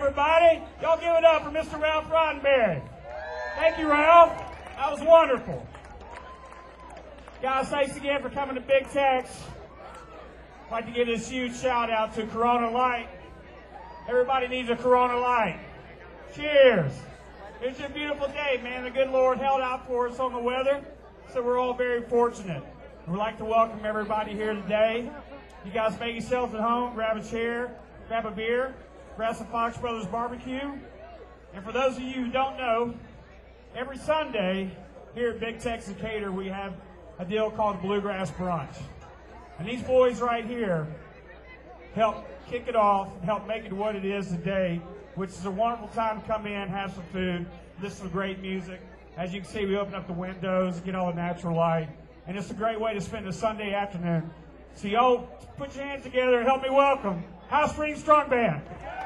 everybody. Y'all give it up for Mr. Ralph Roddenberry. Thank you, Ralph. That was wonderful. Guys, thanks again for coming to Big Tex. I'd like to give this huge shout out to Corona Light. Everybody needs a Corona Light. Cheers. It's a beautiful day, man. The good Lord held out for us on the weather, so we're all very fortunate. We'd like to welcome everybody here today. You guys make yourselves at home, grab a chair, grab a beer, grab some Fox Brothers barbecue. And for those of you who don't know, every Sunday here at Big Tex Decatur, we have a deal called Bluegrass Brunch. And these boys right here help kick it off and help make it what it is today, which is a wonderful time to come in, have some food, listen to great music. As you can see, we open up the windows, get all the natural light. And it's a great way to spend a Sunday afternoon. So y'all put your hands together and help me welcome House Springs Strong Band.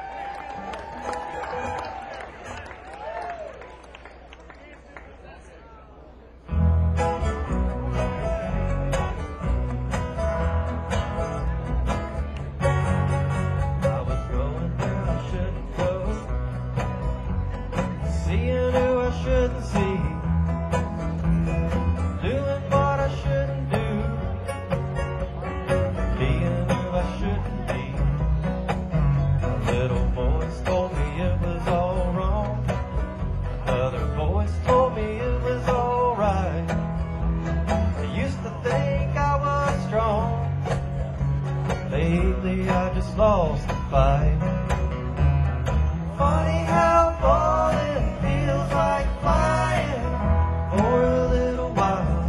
Lost the fight. Funny how falling feels like flying for a little while.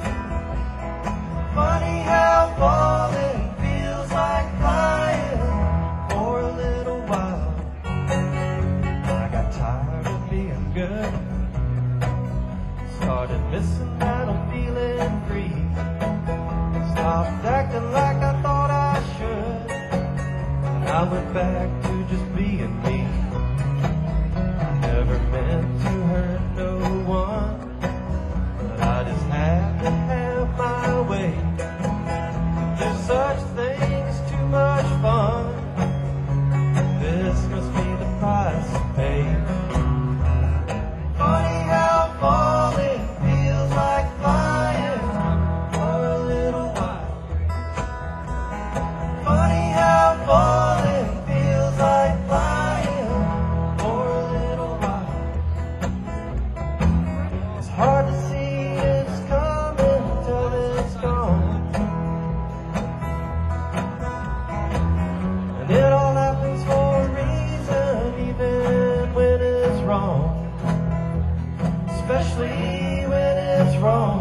Funny how falling feels like flying for a little while. I got tired of being good, started missing out on feeling free. Stopped acting like I thought I should. I went back to just being me. Never meant to hurt no one, but I just had to have my way. There's such thing as too much fun. This must be the price to pay. Funny how falling feels like flying for a little while. Funny how falling like flying for a little while. It's hard to see it's coming till it's gone. And it all happens for a reason, even when it's wrong. Especially when it's wrong.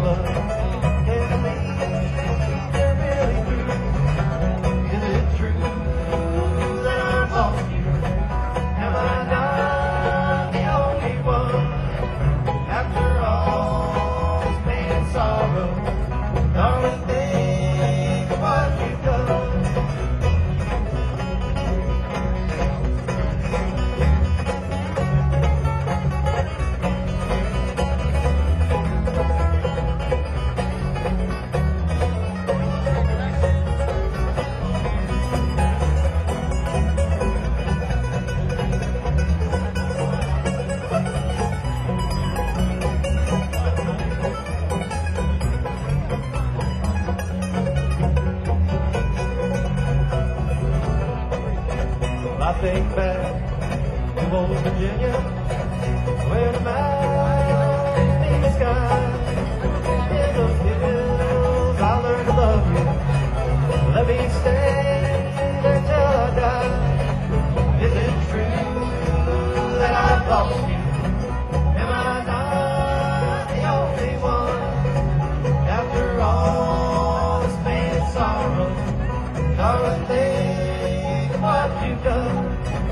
but can I leave you really through? Is it true that I've lost you? Am I not the only one? After all this pain and sorrow, darling, think of what you've done. I think back to old Virginia, where the mountains meet the sky. In those hills I learned to love you. Let me stay there till I die. Is it true that I've lost you? Am I not the only one? After all this pain and sorrow, darling, think of what you've done.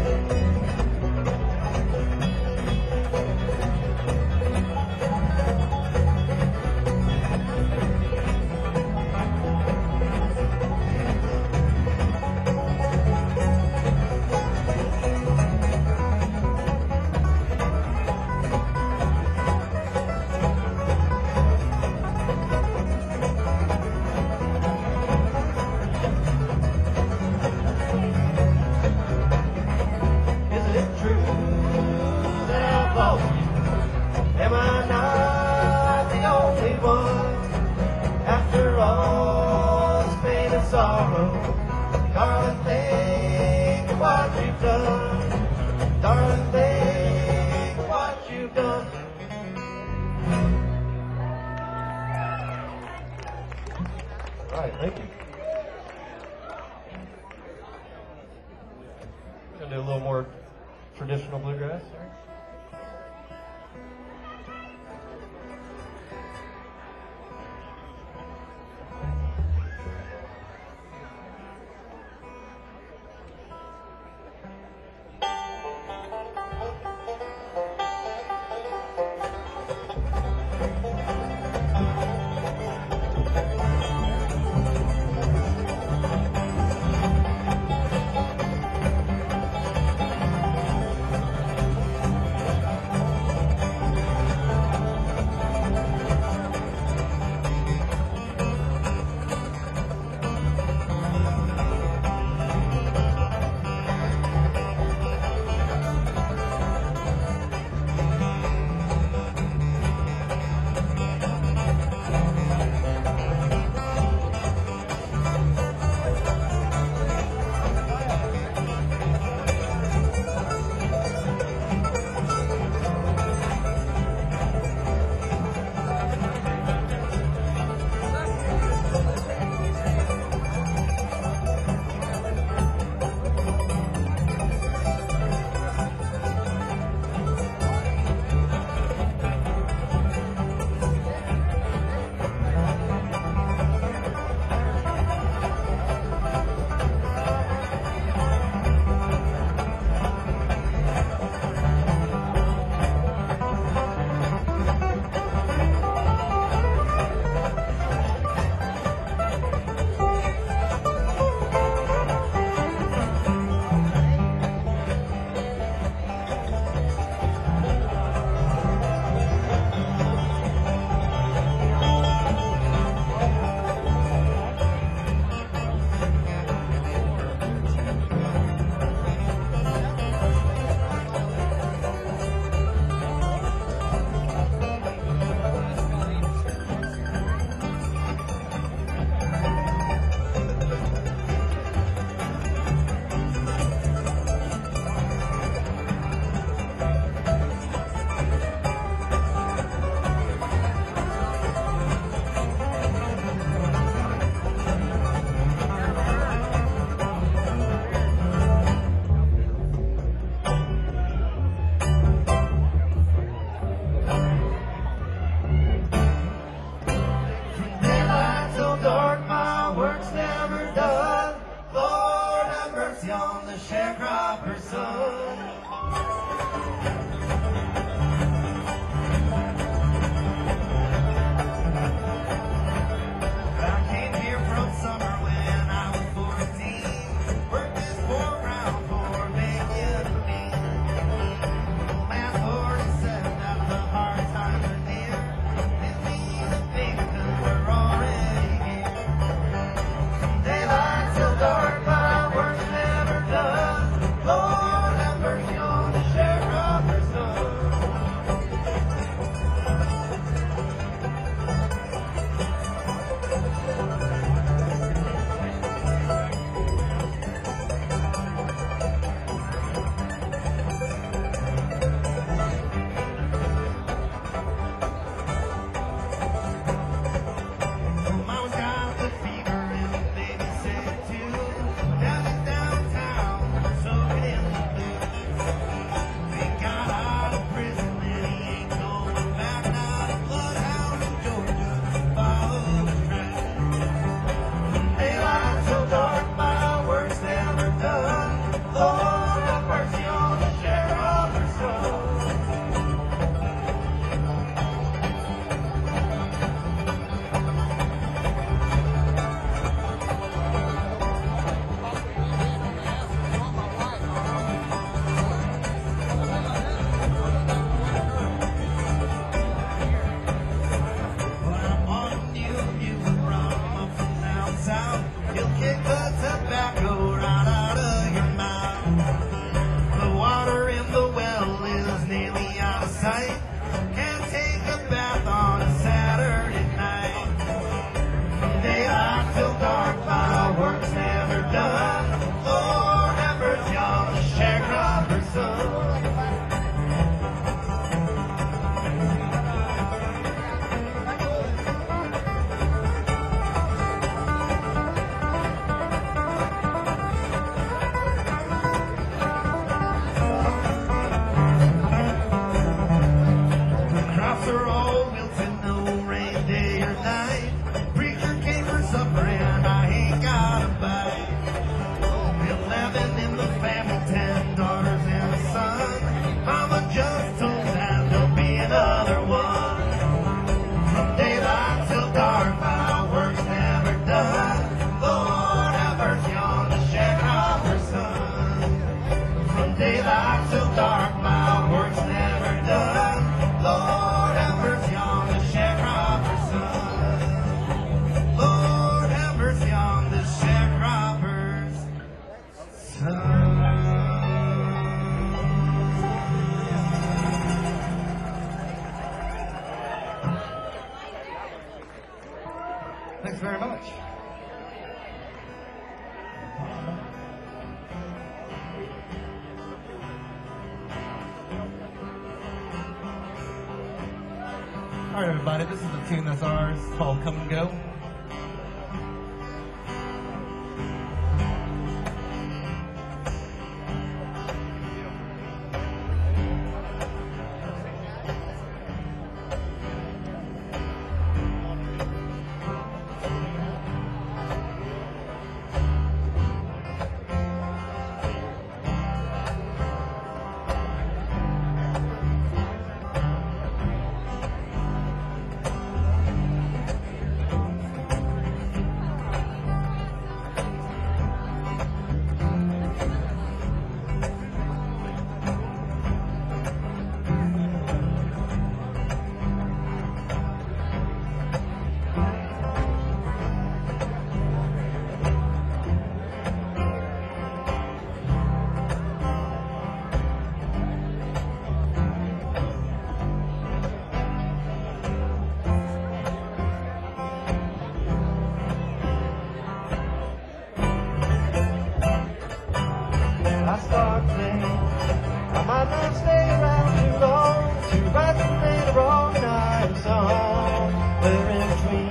Is it true that I've lost you? Am I not the only one? After all this pain and sorrow, darling, think of what you've done. Darling, think of what you've done. All right, thank you. Gonna do a little more traditional bluegrass. night. Preacher came for supper and I ain't got a bite. 11 in the family, 10 daughters and a son. Mama just told that there'll be another one. From daylight till dark, my work's never done. Lord, have mercy on the sharecropper's son. From daylight till dark, my work's never done. Lord, have mercy on the sharecropper's son. Lord, have mercy on the sharecropper's son. Thanks very much. All right, everybody, this is a tune that's ours. It's called Come and Go. I start thinking I might not stay around too long to write something a wrong night of song. Where in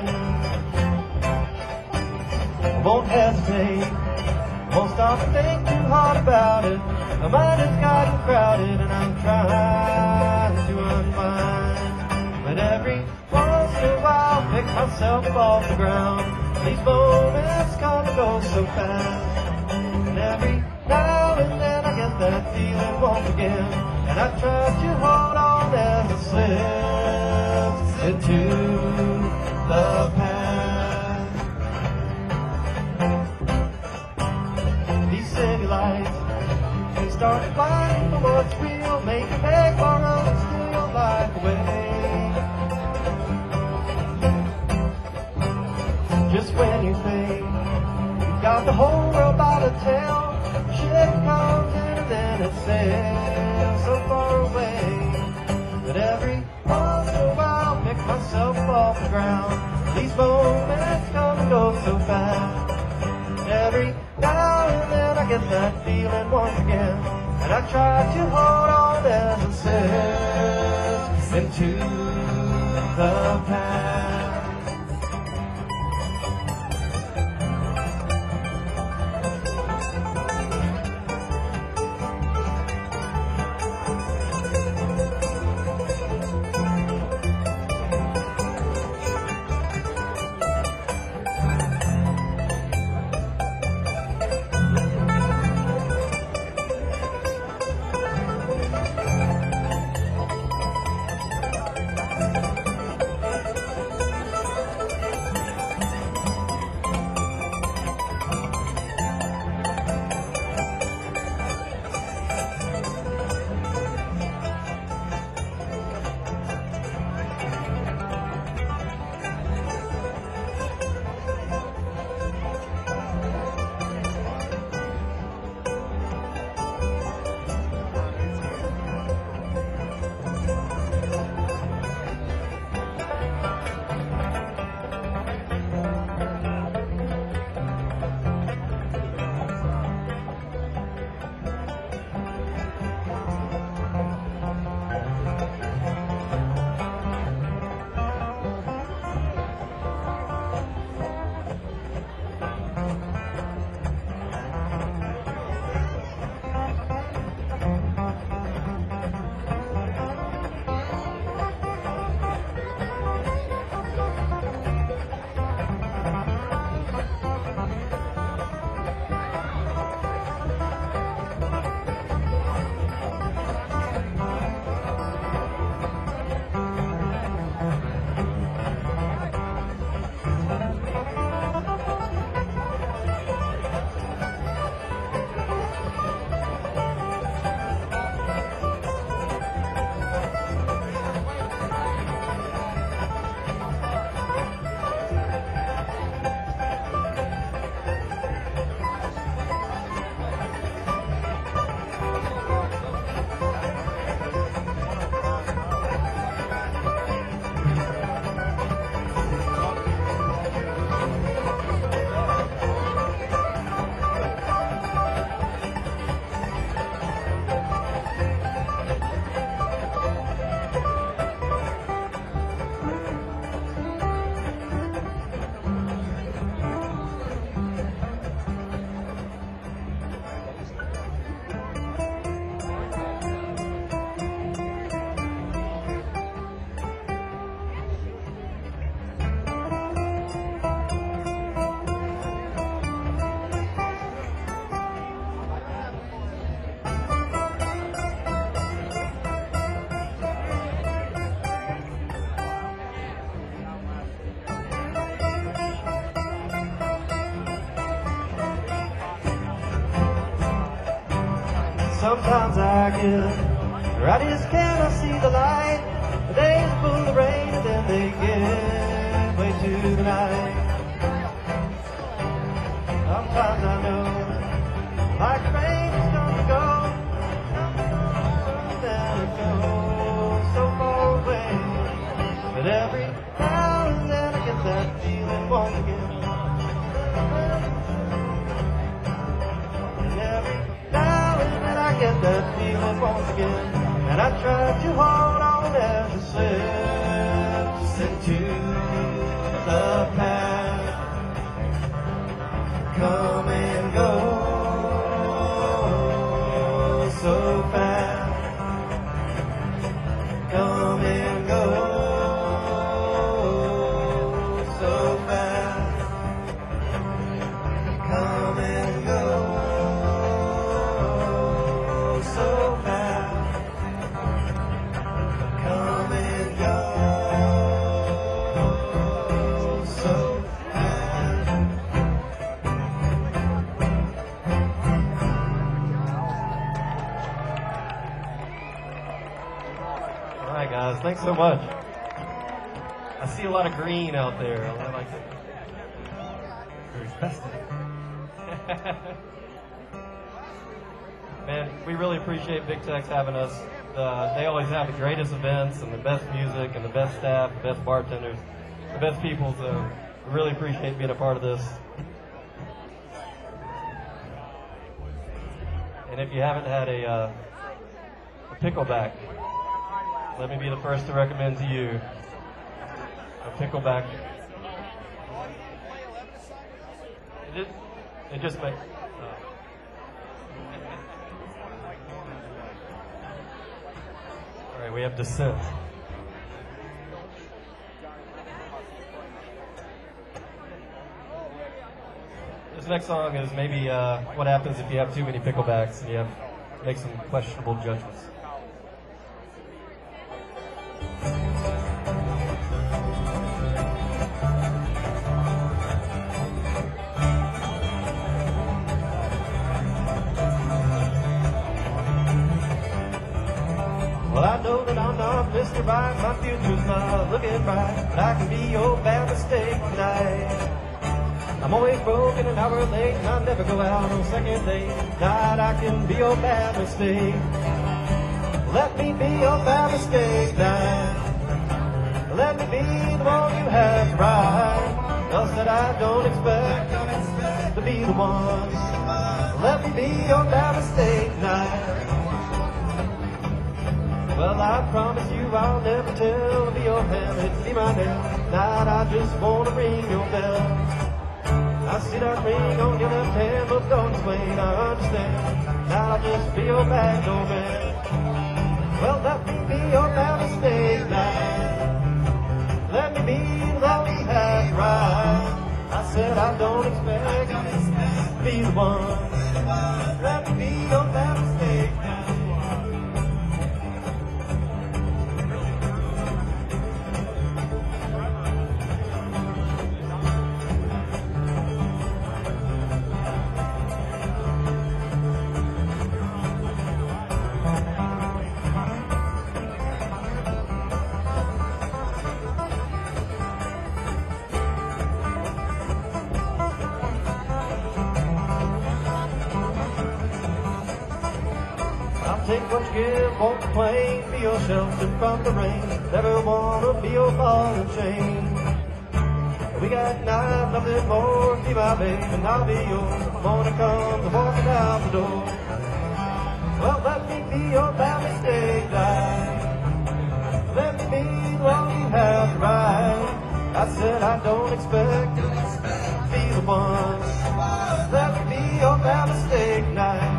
between, I won't hesitate, won't stop to think too hard about it. My mind has gotten crowded and I'm trying to unwind. But every once in a while, pick myself off the ground. These moments come and go so fast. And every now and then I get that feeling once again, and I try to hold on as it slips into the past. These city lights can start fighting for what's real, make you beg, borrow, and steal your life away. Just when you think you've got the whole world by the tail, shit comes in and then it sails so far away. But every once in a while, pick myself off the ground. These moments come and go so fast. Every now and then I get that feeling once again, and I try to hold on as it slips into the past. Sometimes I get, or I just cannot see the light. The days full of rain and then they get way to the night. Sometimes I know my train is gonna go, and it goes so far away. But every now and then I get that feeling once again. And every now and then I get that feeling once again. And I try to hold on as it slips into the past. Come and go so fast. Come and go so fast. Come and go so fast. Come and go so fast. All right, guys, thanks so much. I see a lot of green out there. I like it. Very festive. Man, we really appreciate Big Tex having us. They always have the greatest events and the best music and the best staff, the best bartenders, the best people, so we really appreciate being a part of this. And if you haven't had a pickleback, let me be the first to recommend to you a pickleback. It just makes... All right, we have Descent. This next song is maybe what happens if you have too many picklebacks and you have to make some questionable judgments. Well, I know that I'm not Mr. Right, my future's not looking bright, but I can be your bad mistake tonight. I'm always broken an hour late, and I never go out on second date. Tonight I can be your bad mistake. Let me be your bad mistake tonight. Let me be the one you have to ride. Else that I don't expect to be the one. Let me be your bad mistake tonight. Well, I promise you I'll never tell to be your habit, be my name. Tonight I just want to ring your bell. I see that ring on your left hand, but don't explain, I understand. Now I'll just be your back door man. Well, let me be your bad mistake tonight. Let me be the one you have to ride. I said I don't expect to be the one. Let me be your bad mistake tonight. Take what you give, won't complain. Be your shelter from the rain. Never wanna be your ball and chain. We got nine, nothing more. Be my babe and I'll be yours. Morning comes, I'm walking out the door. Well, let me be your bad mistake tonight. Let me be the one you have to ride. I said I don't expect to be the one. Let me be your bad mistake tonight.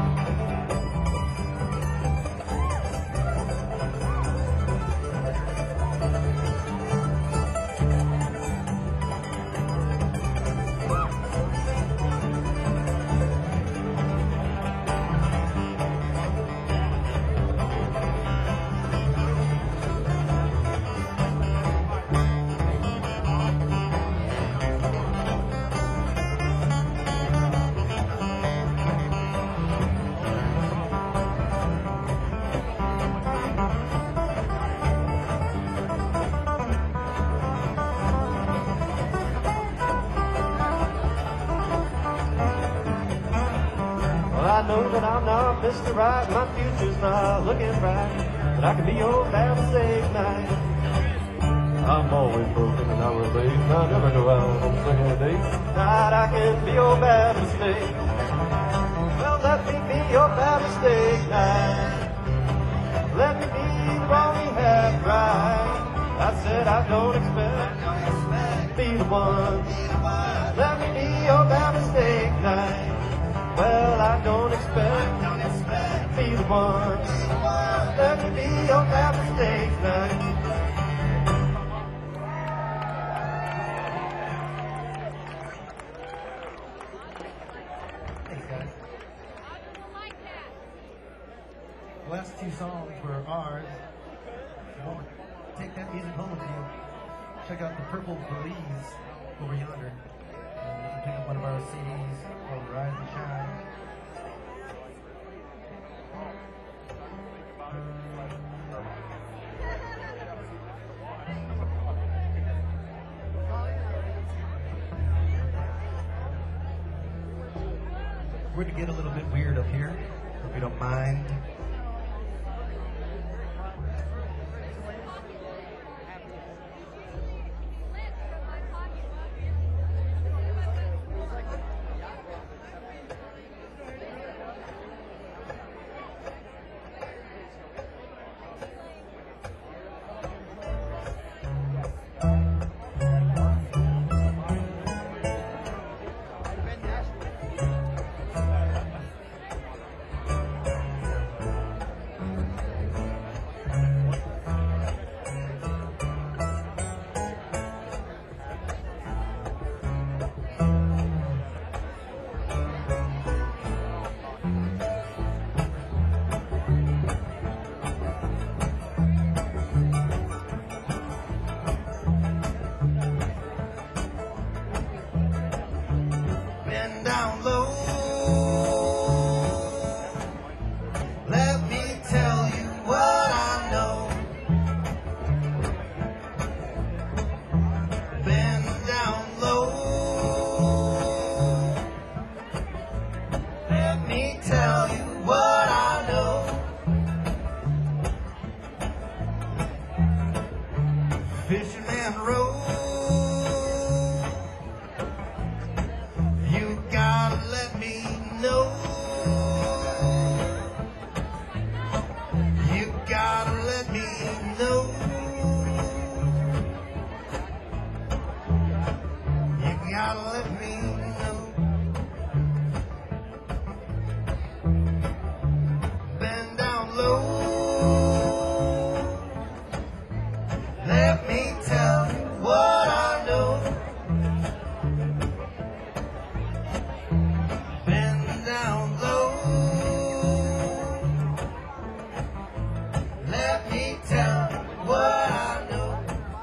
know that I'm not Mr. Right, my future's not looking bright, but I can be your bad mistake night. I'm always broken and I relate, I never go out on a second date. Tonight I can be your bad mistake. Well, let me be your bad mistake night. Let me be the wrong you have right. I said I don't expect be the one. Let me be your bad mistake night. Well, I don't expect be the one. Let me be your bad mistake night. Thanks, guys. The last two songs were ours. If you want to take that music home with you, check out the Purple Belize over yonder. And you can pick up one of our CDs called Rise and Shine. We're going to get a little bit weird up here, if you don't mind. Fisherman Road, you gotta let me know. You gotta let me know. You gotta let me know. Bend down low. Let me tell you what I know. Bend down low. Let me tell you what I know.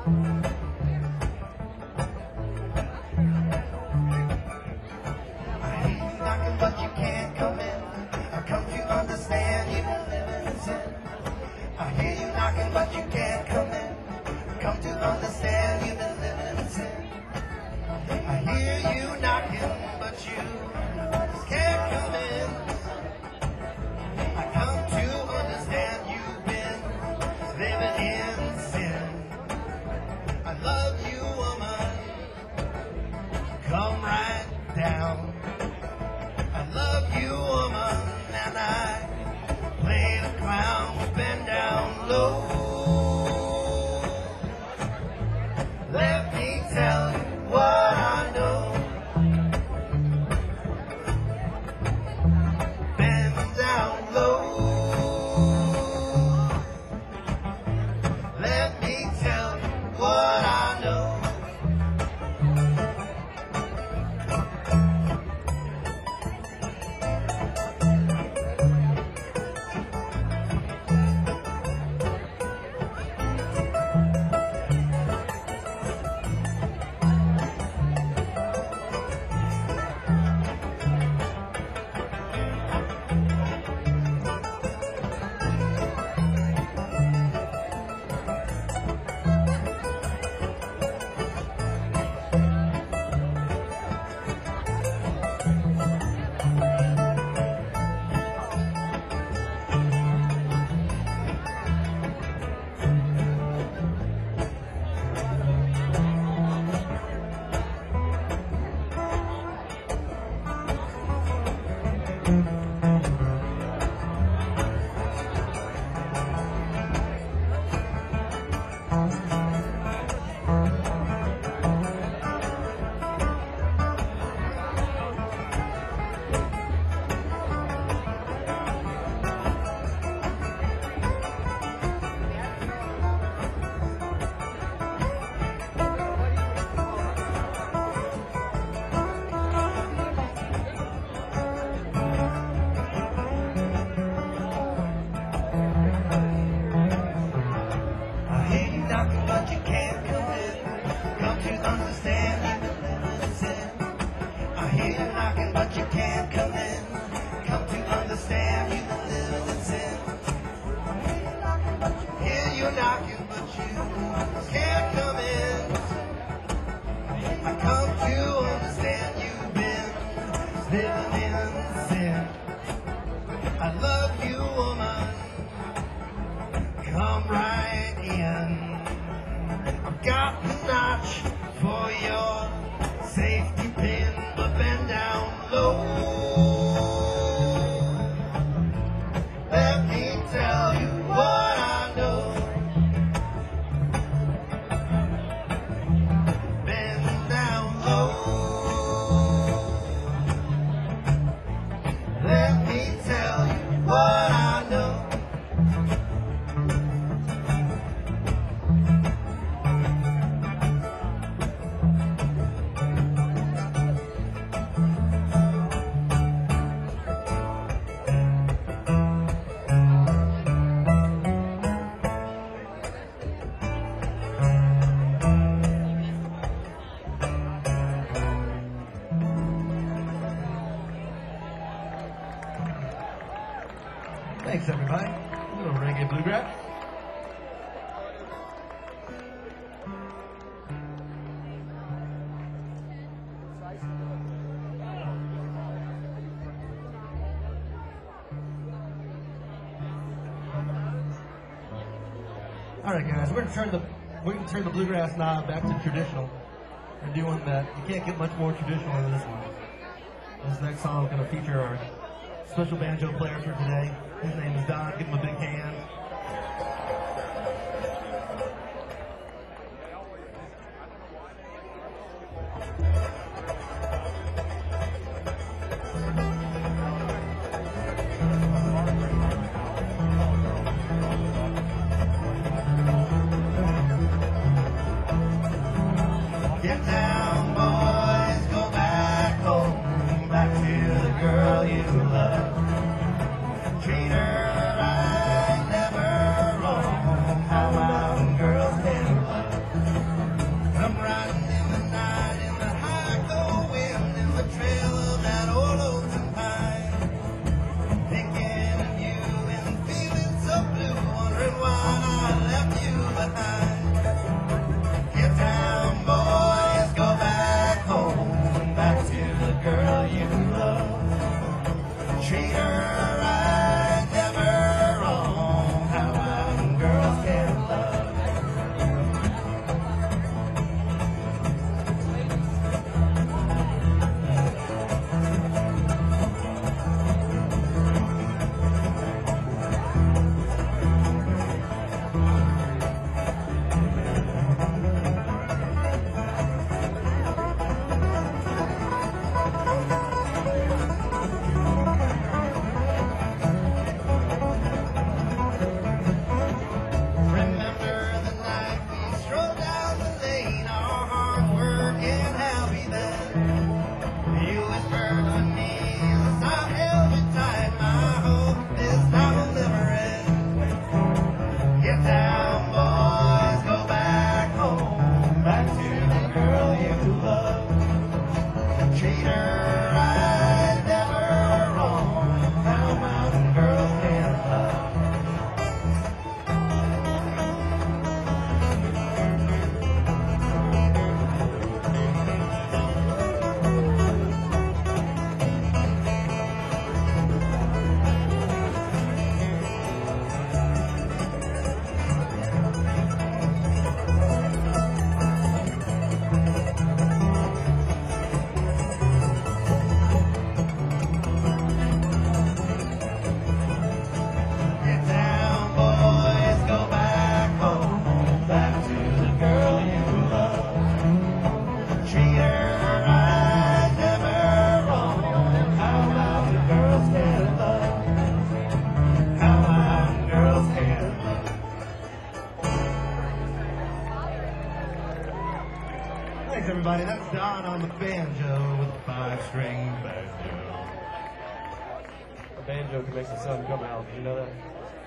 I hear you knocking, but you can't come in. I come to understand you've been living in sin. I hear you knocking, but you can't come in. Come to understand you've been living in sin. I hear you knocking, but you just can't come in. I come to understand you've been living in sin. I love you, woman. Come right down. I love you, woman, and I play the clown. Bend down low. Let me tell you what I know. Bend down low. Let me tell you what I know. Been up and down low. Let me tell you what I know. Been down low. Let me tell you what I know. Thanks, everybody. A little reggae bluegrass. All right, guys, we're gonna turn the bluegrass knob back to traditional. We're doing that. You can't get much more traditional than this one. This next song is gonna feature our special banjo player for today. His name is Don. Give him a big hand. Get down, boys, go back home, back to the girl you love. Treat her right, never wrong, how mountain girls can love. Come riding in the night, in the high cold wind, in the trail of that old lonesome pine. Thinking of you and feeling so blue, wondering why I left you behind. Get down, boys, go back home, back to the girl you love. Treat her right, never wrong, how mountain girls can love. Remember the night we strolled down the lane, our hearts were getting happy then. You whispered to me as I held you tight, I hope this time will never end. Get down, boys, go back home, back to the girl you love. Treat her right, never wrong, how mountain girls can love. Get down, boys, go back home, back to the girl you love. Treat her right, never wrong, how mountain girls can love. How mountain girls can love. Thanks, everybody. That's Don on the banjo with a 5-string banjo. A banjo can make the sun come out. Did you know that?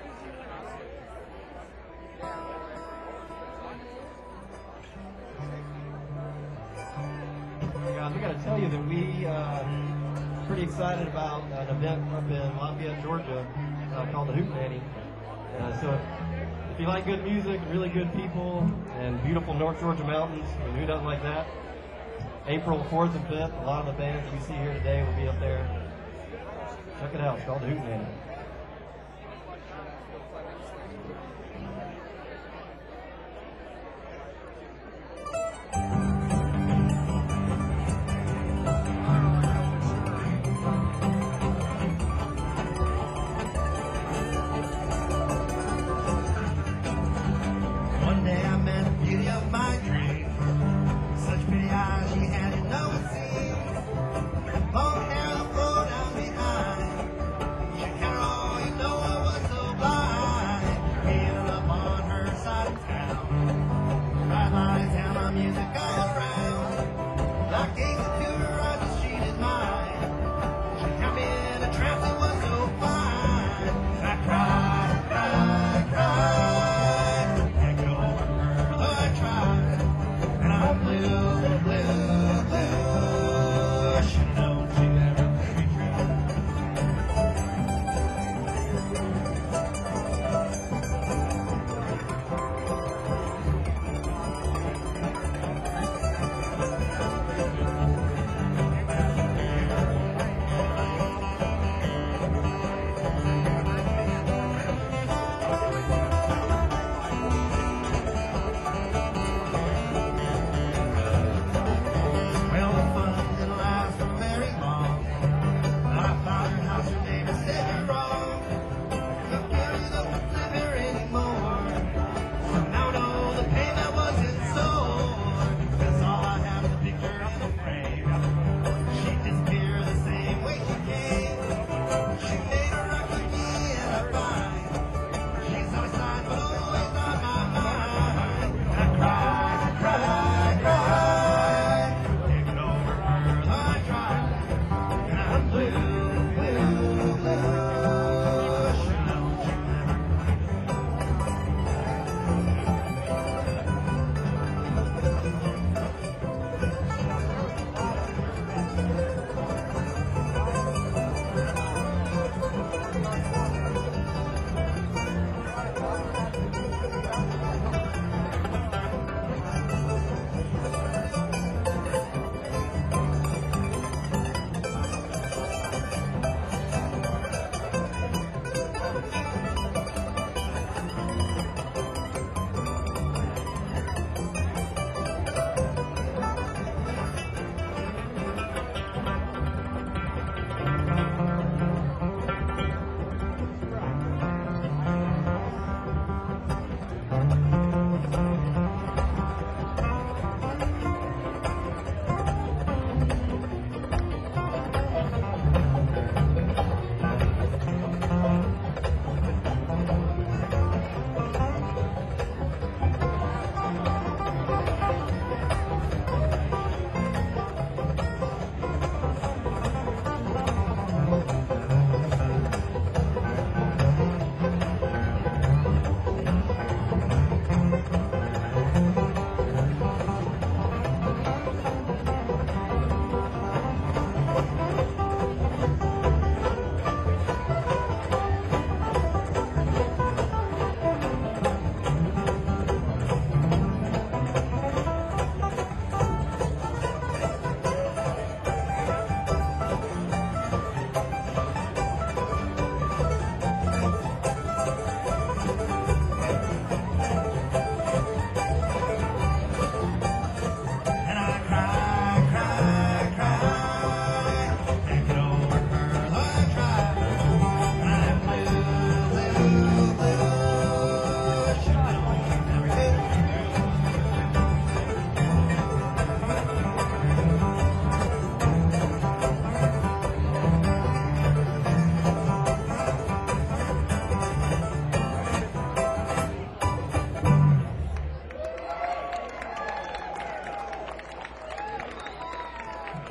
Guys, we got to tell you that we pretty excited about an event up in Lafayette, Georgia, called the Hootenanny. So if you like good music, really good people, and beautiful North Georgia mountains, and who doesn't like that? April 4th and 5th, a lot of the bands we see here today will be up there. Check it out. It's called the Hootenanny.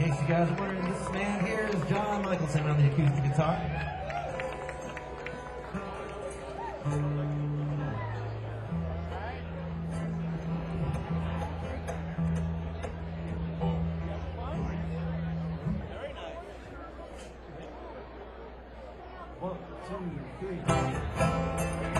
In case you guys are wondering, this man here is John Michelson on the acoustic guitar. One, two, three.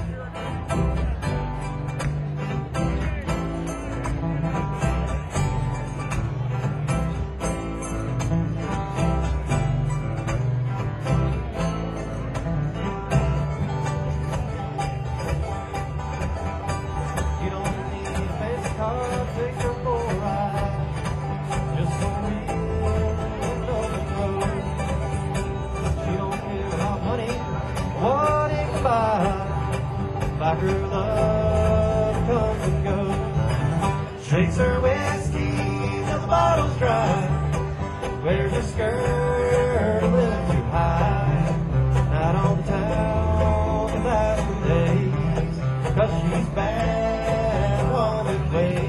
You don't need a fancy car, take her for a ride. Just so real and open road. She don't care about money, what it can buy. Like her love comes and goes. Shakes her whiskey till the bottle's dry. Wears her skirt a little too high. Night on the town, the last of the days. 'Cause she's bad on the way.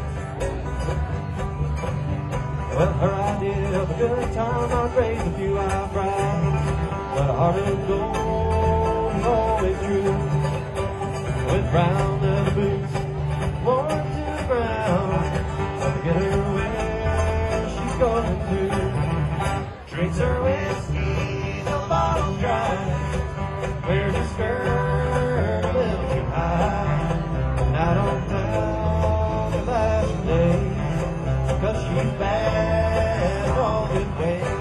Well, her idea of a good time I'd raise a few eyebrows. But a heart of gold is always true. With brown leather boots, worn to the ground. I'll get her where she's going to. Drinks her whiskey till the bottle's dry. Wears her skirt a little too high. Night on town the last days. 'Cause she's bad all good ways.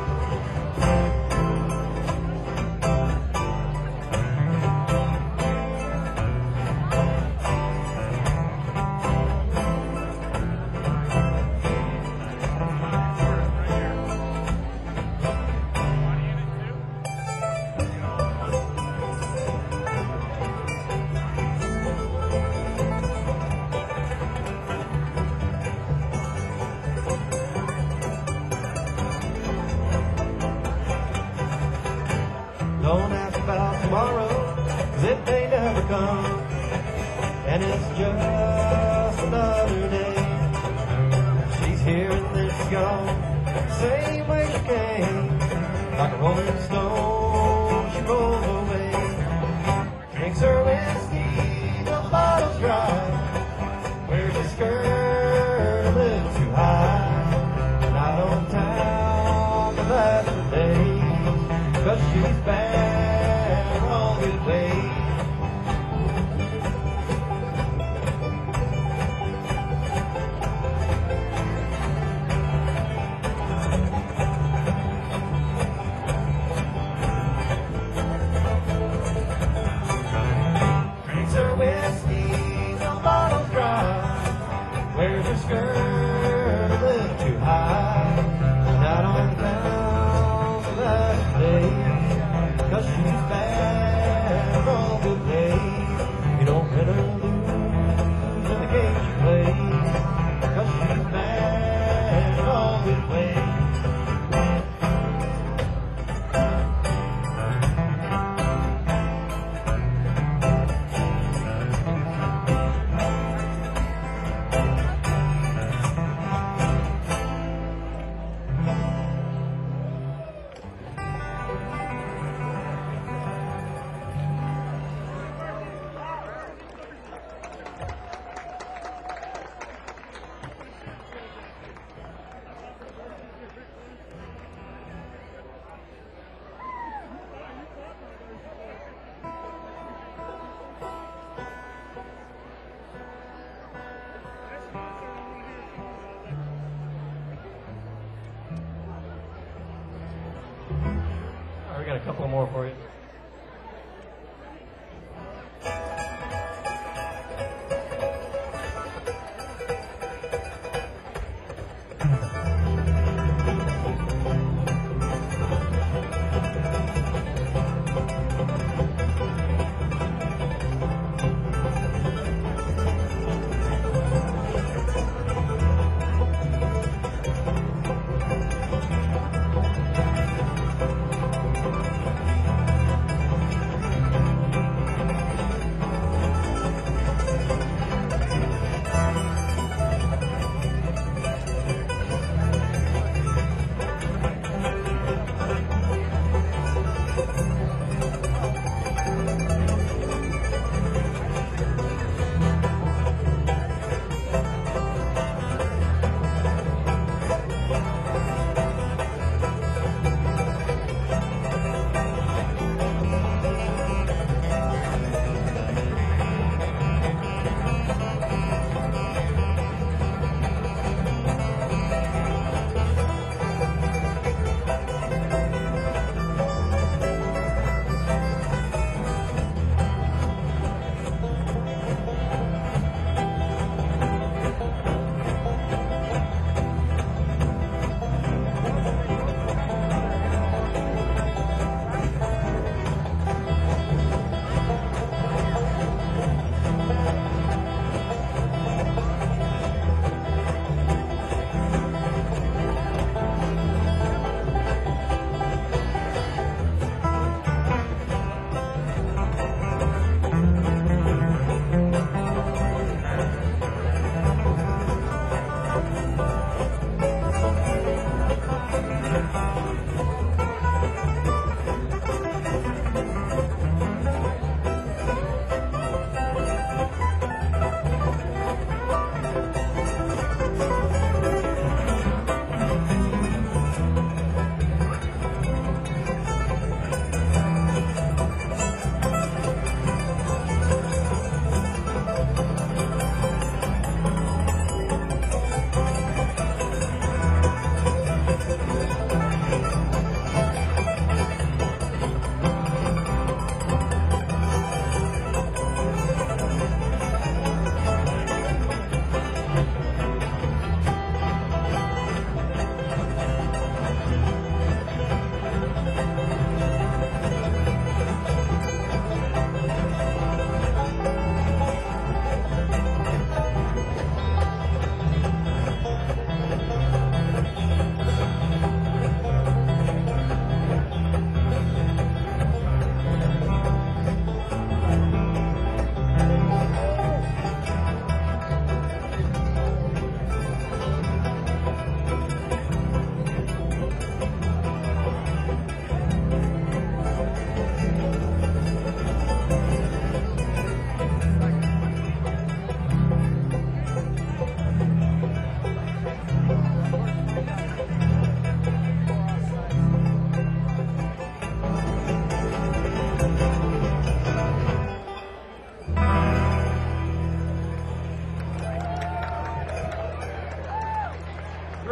Don't ask about tomorrow, 'cause it may never come. And it's just another day. She's here and then she's gone, same way she came. Like a rolling stone, she rolls away. Drinks her whiskey till the bottle's dry. Wears a skirt a little too high. Night on town the last of the days. 'Cause she's bad all good ways. Drinks her whiskey till the bottle's dry. Wears her skirt a little too high. Night on town the last day. 'Cause she's bad all good ways. You don't let her lose in the game she plays. 'Cause she's bad all good ways. All right, we got a couple more for you.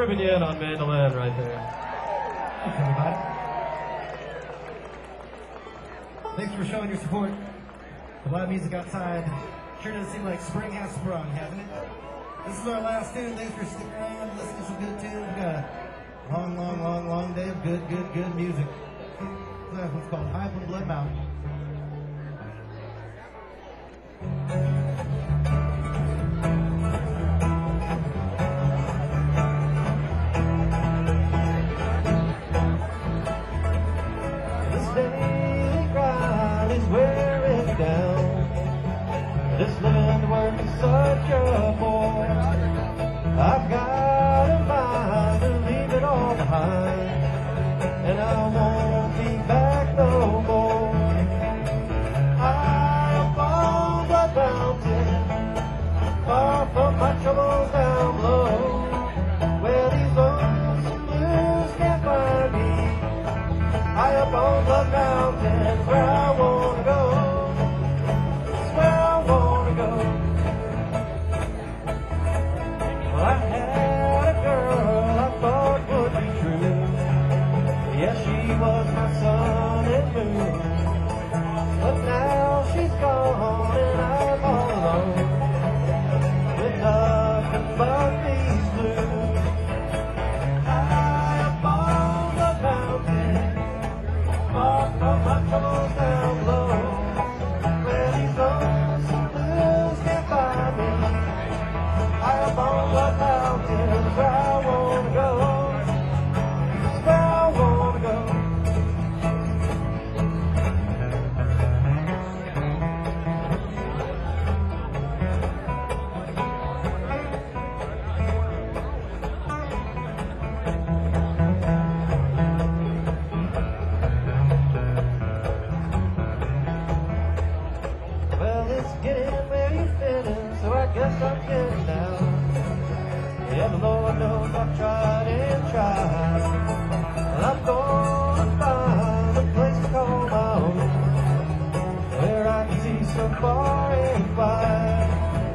grooving you in on mandolin right there. Thanks, everybody. Thanks for showing your support. The live music outside sure does seem like spring has sprung, hasn't it? This is our last tune. Thanks for sticking around, listening to some good tunes. We've got a long day of good music. This last one's called Highland Blood Mountain. This daily grind is wearing down. This living to work is such a bore. I've got a mind to leave it all behind, and I won't be back no more. High up on the mountain, far from my troubles down below, where these lonesome blues can't find me. High up on the mountain is where I wanna go. It's where I wanna go. Well, I had a girl I thought would be true. Yeah, she was my sun and moon. But now she's gone and I'm all alone, with nothing but these blues. High up on the mountain, far from my troubles down low, where these lonesome blues can't find me. High up on the mountain is where I wanna go. It's where I wanna go. Well, it's getting where you're fitting, so I guess I'm getting down. Yeah, the Lord knows I've tried and tried, and I'm gonna find a place to call my own, where I can see so far and wide.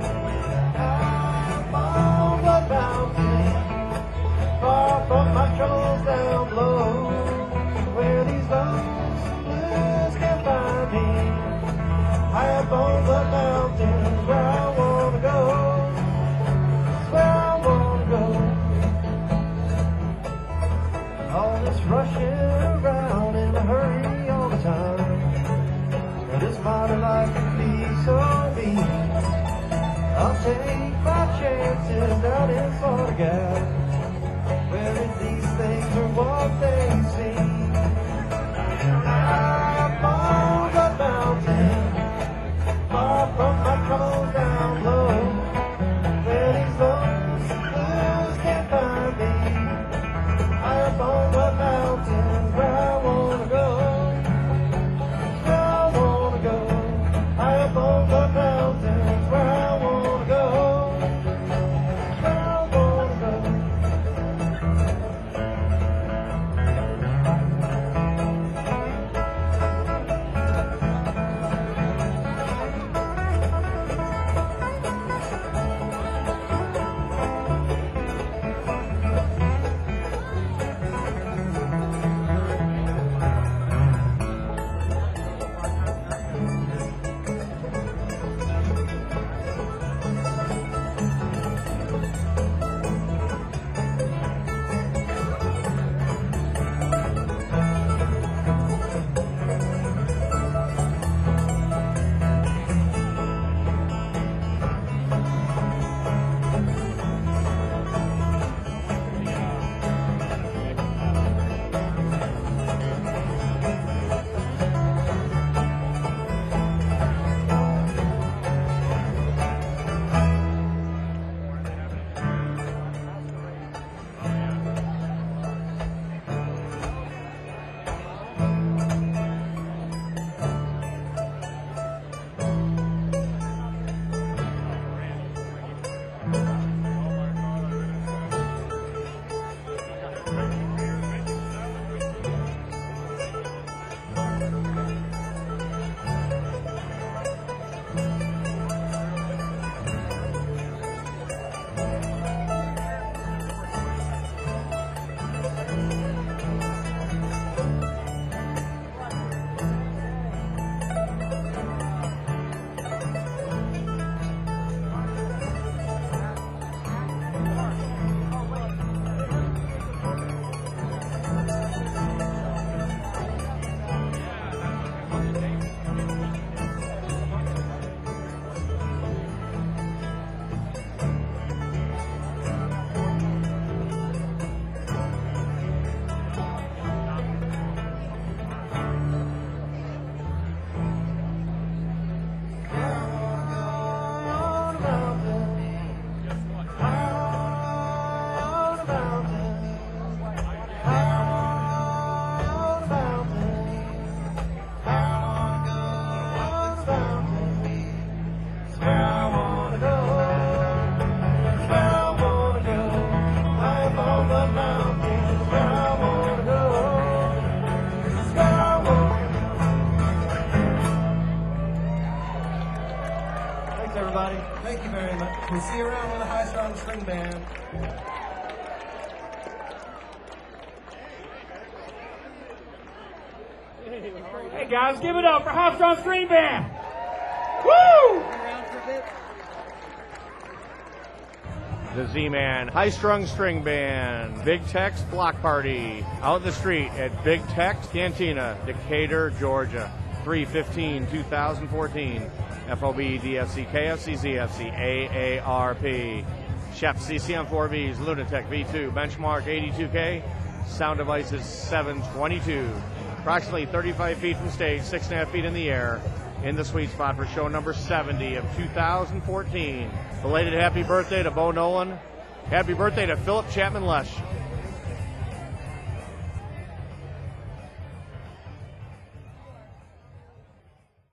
I'm on the mountain, far from my troubles down below, where these lonesome blues can't find me. High up on the mountain is where I wanna go. It's where I wanna go. All this rushing around in a hurry all the time, and this modern life can be so mean. I'll take my chances down in Florida Gap, where these things are what they seem. High up on the mountain, far from my troubles down low, where these lonesome blues can't find me. High up on the mountain, where I wanna go. Where I wanna go. High up on the mountain, where I wanna go. Where I wanna go. We'll see you around with a High Strong String Band. Hey guys, give it up for High Strong String Band. Woo! The Z-Man High Strung String Band, Big Tex Block Party, out in the street at Big Tex Cantina, Decatur, Georgia, 3/15/2014. FOB, DFC, KFC, ZFC, AARP. Chef CCM 4Bs, Lunatech V2, Benchmark 82K, Sound Devices 722. Approximately 35 feet from stage, 6.5 feet in the air, in the sweet spot for show number 70 of 2014. Belated happy birthday to Bo Nolan. Happy birthday to Philip Chapman Lesh.